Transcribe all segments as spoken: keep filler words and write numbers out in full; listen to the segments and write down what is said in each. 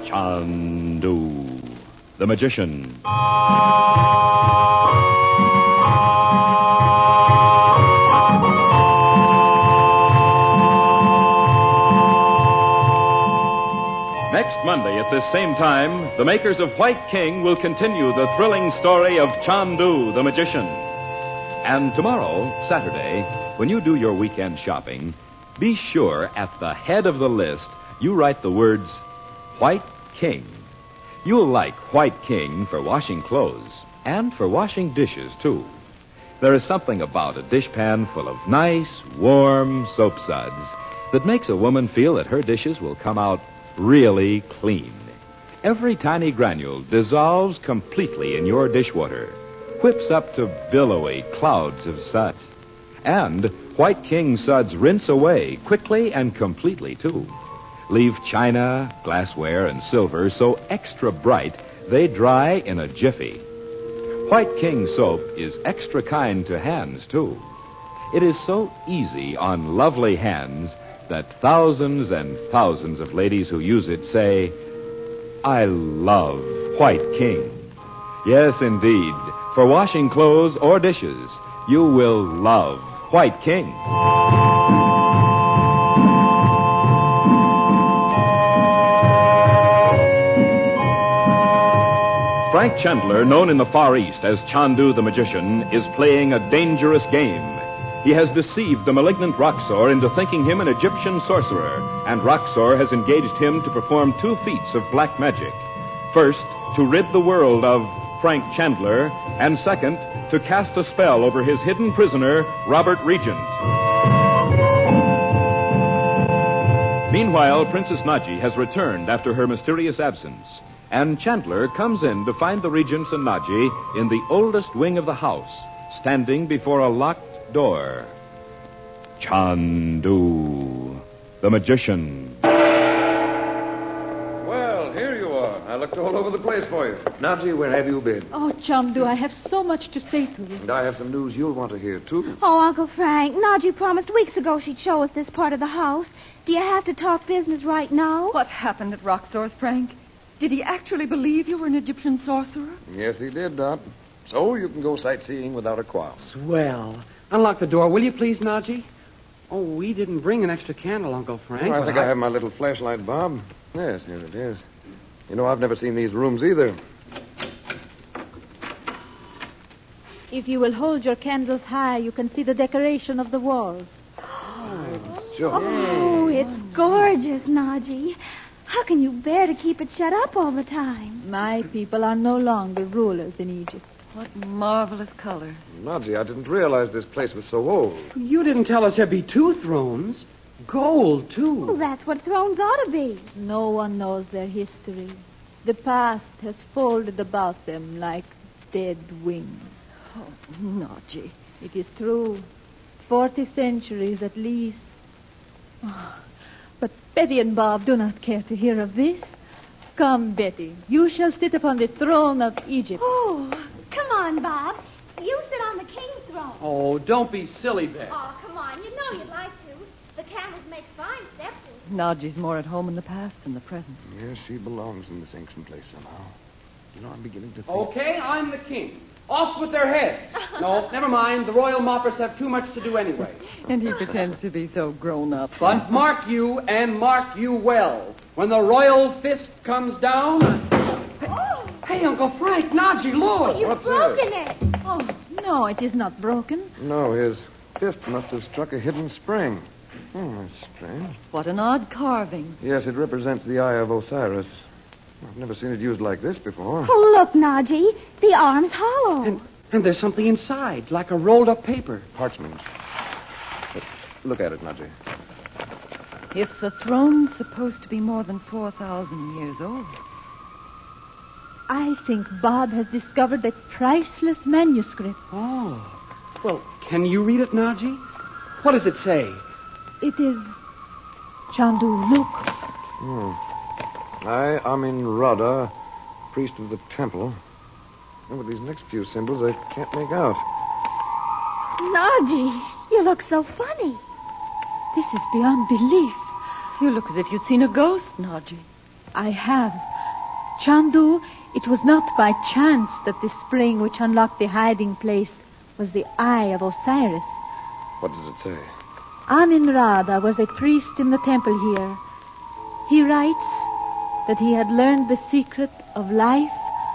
Chandu, the magician. Next Monday at this same time, the makers of White King will continue the thrilling story of Chandu, the magician. And tomorrow, Saturday, when you do your weekend shopping, be sure at the head of the list you write the words White King. You'll like White King for washing clothes and for washing dishes, too. There is something about a dishpan full of nice, warm soap suds that makes a woman feel that her dishes will come out really clean. Every tiny granule dissolves completely in your dishwater, whips up to billowy clouds of suds. And White King suds rinse away quickly and completely, too. Leave china, glassware, and silver so extra bright they dry in a jiffy. White King soap is extra kind to hands, too. It is so easy on lovely hands that thousands and thousands of ladies who use it say, I love White King. Yes, indeed. For washing clothes or dishes, you will love White King. Frank Chandler, known in the Far East as Chandu the Magician, is playing a dangerous game. He has deceived the malignant Roxor into thinking him an Egyptian sorcerer, and Roxor has engaged him to perform two feats of black magic. First, to rid the world of Frank Chandler, and second, to cast a spell over his hidden prisoner, Robert Regent. Meanwhile, Princess Naji has returned after her mysterious absence, and Chandler comes in to find the Regents and Naji in the oldest wing of the house, standing before a locked door. Chandu, the magician. Well, here you are. I looked all over the place for you. Naji, where have you been? Oh, Chandu, I have so much to say to you. And I have some news you'll want to hear, too. Oh, Uncle Frank, Naji promised weeks ago she'd show us this part of the house. Do you have to talk business right now? What happened at Roxor's, Frank? Did he actually believe you were an Egyptian sorcerer? Yes, he did, Dot. So you can go sightseeing without a qualm. Swell. Unlock the door, will you please, Naji? Oh, we didn't bring an extra candle, Uncle Frank. Oh, I think I... I have my little flashlight, Bob. Yes, here it is. You know, I've never seen these rooms either. If you will hold your candles high, you can see the decoration of the walls. Oh, sure. Oh, it's gorgeous, Naji. How can you bear to keep it shut up all the time? My people are no longer rulers in Egypt. What marvelous color. Naji, I didn't realize this place was so old. You didn't tell us there'd be two thrones. Gold, too. Well, that's what thrones ought to be. No one knows their history. The past has folded about them like dead wings. Oh, Naji. It is true. Forty centuries at least. Oh, but Betty and Bob do not care to hear of this. Come, Betty. You shall sit upon the throne of Egypt. Oh, come on, Bob. You sit on the king's throne. Oh, don't be silly, Beth. Oh, come on. You know you'd like to. The camels make fine scepters. Naji's more at home in the past than the present. Yes, she belongs in this ancient place somehow. You know, I'm beginning to think... Okay, I'm the king. Off with their heads. No, never mind. The royal moppers have too much to do anyway. And he pretends to be so grown up. But mark you, and mark you well. When the royal fist comes down... Oh. Hey, Uncle Frank, Naji, look. You've What's broken this? it. Oh, no, it is not broken. No, his fist must have struck a hidden spring. Hmm, that's strange. What an odd carving. Yes, it represents the eye of Osiris. I've never seen it used like this before. Oh, look, Naji. The arm's hollow. And, and there's something inside, like a rolled-up paper. Parchment. But look at it, Naji. If the throne's supposed to be more than four thousand years old, I think Bob has discovered a priceless manuscript. Oh. Well, can you read it, Naji? What does it say? It is... Chandu, look. Hmm. I, Amin Rada, priest of the temple. And with these next few symbols, I can't make out. Naji, you look so funny. This is beyond belief. You look as if you'd seen a ghost, Naji. I have. Chandu, it was not by chance that the spring which unlocked the hiding place was the Eye of Osiris. What does it say? Amin-Rada was a priest in the temple here. He writes that he had learned the secret of life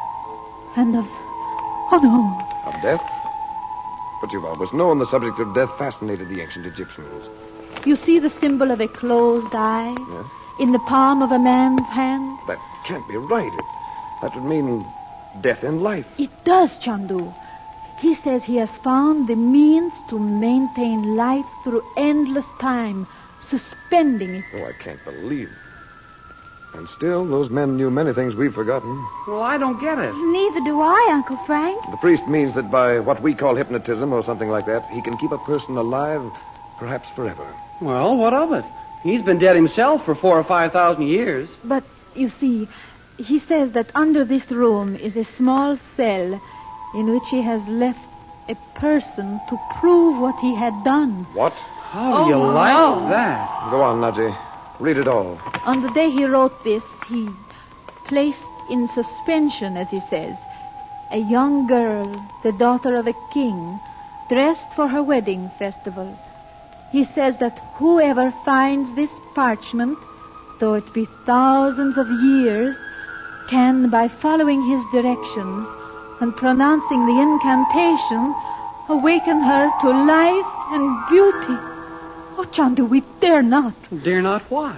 and of... Oh, no. Of death? But you've always known the subject of death fascinated the ancient Egyptians. You see the symbol of a closed eye Yes? in the palm of a man's hand? That can't be right. It, that would mean death in life. It does, Chandu. He says he has found the means to maintain life through endless time, suspending it. Oh, I can't believe it. And still, those men knew many things we've forgotten. Well, I don't get it. Neither do I, Uncle Frank. The priest means that by what we call hypnotism or something like that, he can keep a person alive perhaps forever. Well, what of it? He's been dead himself for four or five thousand years. But, you see, he says that under this room is a small cell in which he has left a person to prove what he had done. What? How do you Oh, like no. that? Go on, Naji. Read it all. On the day he wrote this, he placed in suspension, as he says, a young girl, the daughter of a king, dressed for her wedding festival. He says that whoever finds this parchment, though it be thousands of years, can, by following his directions and pronouncing the incantation, awaken her to life and beauty. Oh, Chandu, we dare not. Dare not what?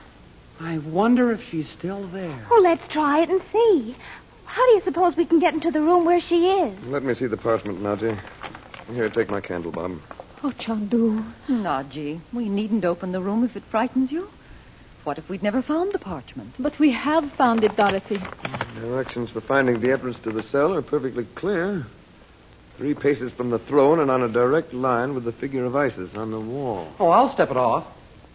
I wonder if she's still there. Oh, let's try it and see. How do you suppose we can get into the room where she is? Let me see the parchment, Naji. Here, take my candle, Bob. Oh, Chandu. Naji, we needn't open the room if it frightens you. What if we'd never found the parchment? But we have found it, Dorothy. Directions for finding the entrance to the cell are perfectly clear. Three paces from the throne and on a direct line with the figure of Isis on the wall. Oh, I'll step it off.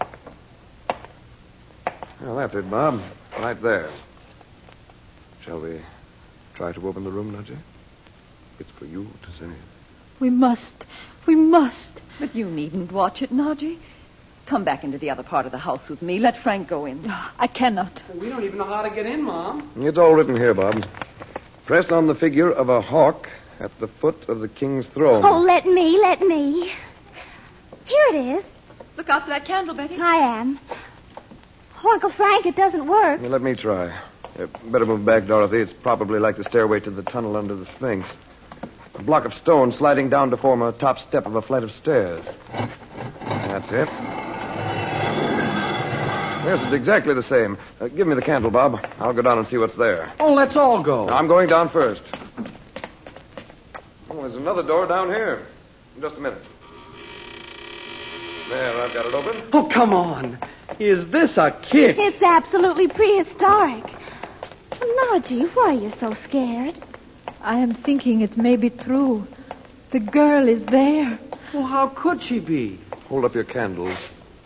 Well, that's it, Bob. Right there. Shall we try to open the room, Naji? It's for you to say. We must. We must. But you needn't watch it, Naji. Come back into the other part of the house with me. Let Frank go in. I cannot. We don't even know how to get in, Mom. It's all written here, Bob. Press on the figure of a hawk at the foot of the king's throne. Oh, let me, let me. Here it is. Look out for that candle, Betty. I am. Oh, Uncle Frank, it doesn't work. Now, let me try. You better move back, Dorothy. It's probably like the stairway to the tunnel under the Sphinx. A block of stone sliding down to form a top step of a flight of stairs. That's it. Yes, it's exactly the same. Uh, give me the candle, Bob. I'll go down and see what's there. Oh, let's all go. I'm going down first. Oh, there's another door down here. Just a minute. There, I've got it open. Oh, come on. Is this a kick? It's absolutely prehistoric. Naji, why are you so scared? I am thinking it may be true. The girl is there. Well, how could she be? Hold up your candles.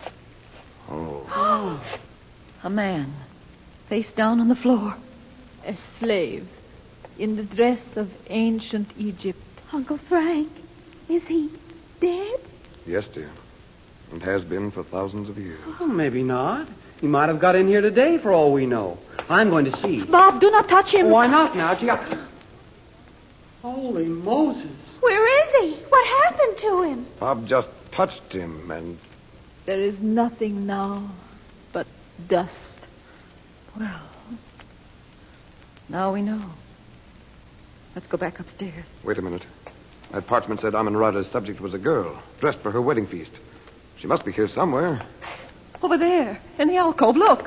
Oh. A man, face down on the floor. A slave in the dress of ancient Egypt. Uncle Frank, is he dead? Yes, dear. And has been for thousands of years. Well, maybe not. He might have got in here today for all we know. I'm going to see. Bob, do not touch him. Why not now? Gee, I... Holy Moses. Where is he? What happened to him? Bob just touched him, and There is nothing now but dust. Well, now we know. Let's go back upstairs. wait a minute. That parchment said Amun-Rada's subject was a girl, dressed for her wedding feast. She must be here somewhere. Over there, in the alcove, look.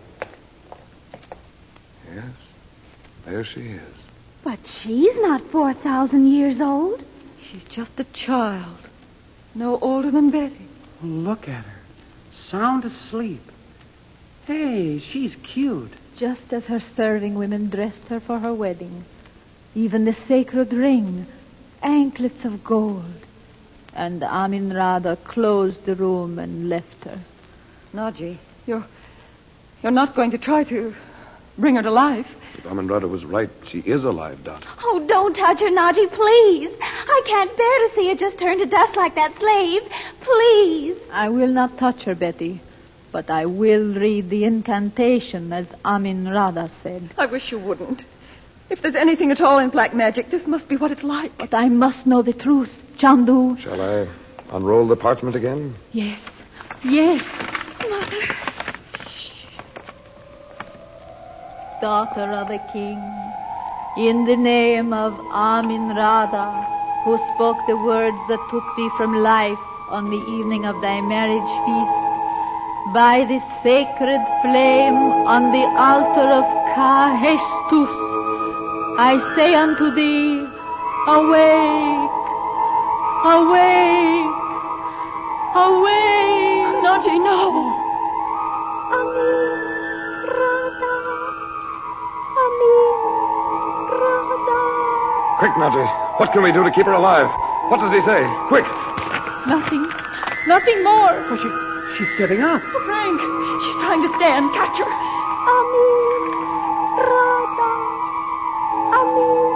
Yes, there she is. But she's not four thousand years old. She's just a child. No older than Betty. Look at her. Sound asleep. Hey, she's cute. Just as her serving women dressed her for her wedding. Even the sacred ring, anklets of gold. And Amin-Rada closed the room and left her. Naji, you're... You're not going to try to bring her to life. If Amun-Rada was right, she is alive, Dot. Oh, don't touch her, Naji, please. I can't bear to see her just turn to dust like that slave. Please. I will not touch her, Betty. But I will read the incantation as Amin Rada said. I wish you wouldn't. If there's anything at all in black magic, this must be what it's like. But I must know the truth, Chandu. Shall I unroll the parchment again? Yes. Yes. Mother. Daughter of a king, in the name of Amin Rada, who spoke the words that took thee from life on the evening of thy marriage feast, by the sacred flame on the altar of Kahestus, I say unto thee, awake, awake, awake. Naji, no. Amin Rada. Amin Rada. Quick, Naji. What can we do to keep her alive? What does he say? Quick. Nothing. Nothing more. Oh, she, she's sitting up. Oh, Frank, she's trying to stand. Catch her. Amin Rada. Amin.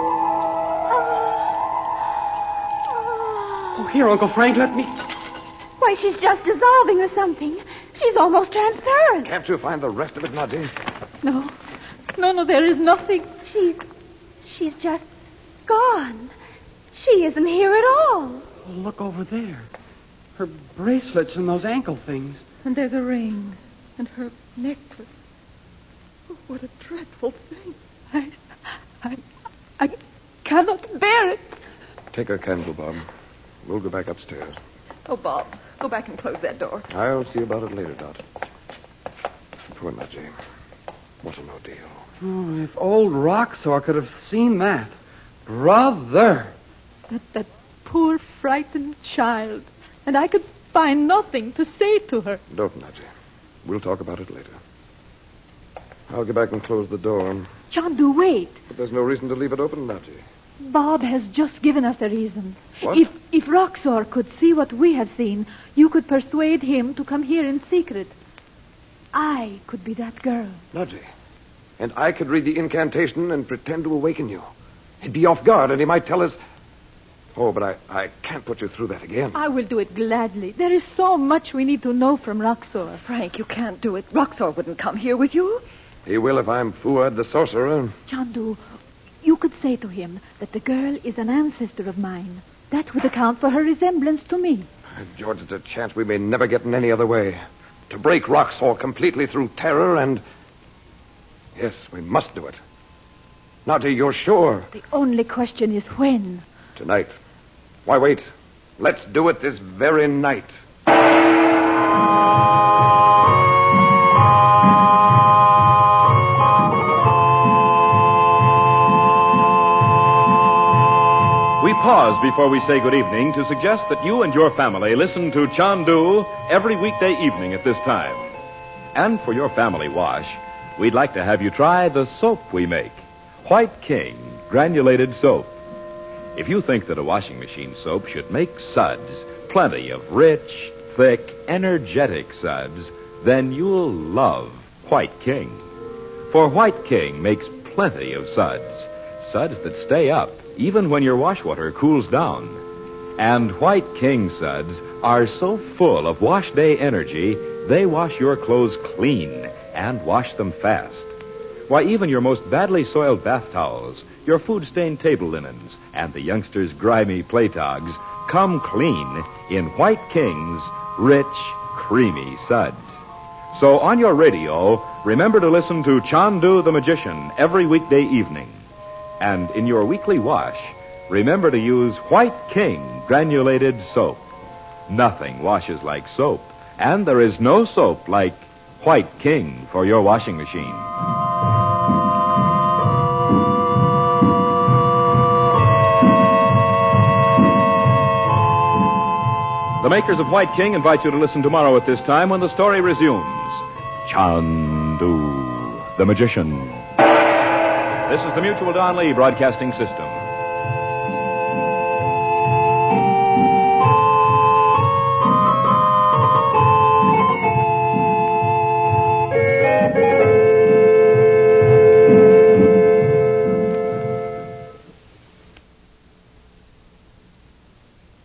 Oh, here, Uncle Frank, let me... Why, she's just dissolving or something. She's almost transparent. Can't you find the rest of it, Naji? No. No, no, there is nothing. She's... She's just gone. She isn't here at all. Oh, look over there. Her bracelets and those ankle things. And there's a ring. And her necklace. Oh, what a dreadful thing. I, I, I cannot bear it. Take her candle, Bob. We'll go back upstairs. Oh, Bob, go back and close that door. I'll see about it later, Dot. Poor Naji. What an ordeal. Oh, if old Roxor could have seen that. Brother. That, that poor frightened child. And I could find nothing to say to her. Don't, Naji. We'll talk about it later. I'll go back and close the door. Chandu, wait. But there's no reason to leave it open, Naji. Bob has just given us a reason. What? If if Roxor could see what we have seen, you could persuade him to come here in secret. I could be that girl. Naji. And I could read the incantation and pretend to awaken you. He'd be off guard, and he might tell us... Oh, but I, I can't put you through that again. I will do it gladly. There is so much we need to know from Roxor. Frank, you can't do it. Roxor wouldn't come here with you. He will if I'm Fuad the sorcerer. Chandu, you could say to him that the girl is an ancestor of mine. That would account for her resemblance to me. George, it's a chance we may never get in any other way. To break Roxor completely through terror and... Yes, we must do it. Naji, you're sure? The only question is when. Tonight. Why, wait. Let's do it this very night. We pause before we say good evening to suggest that you and your family listen to Chandu every weekday evening at this time. And for your family wash, we'd like to have you try the soap we make, White King Granulated Soap. If you think that a washing machine soap should make suds, plenty of rich, thick, energetic suds, then you'll love White King. For White King makes plenty of suds, suds that stay up even when your wash water cools down. And White King suds are so full of wash day energy, they wash your clothes clean and wash them fast. Why, even your most badly soiled bath towels, your food-stained table linens, and the youngsters' grimy play togs come clean in White King's rich, creamy suds. So on your radio, remember to listen to Chandu the Magician every weekday evening. And in your weekly wash, remember to use White King Granulated Soap. Nothing washes like soap, and there is no soap like White King for your washing machine. The makers of White King invite you to listen tomorrow at this time when the story resumes. Chandu, the Magician. This is the Mutual Don Lee Broadcasting System.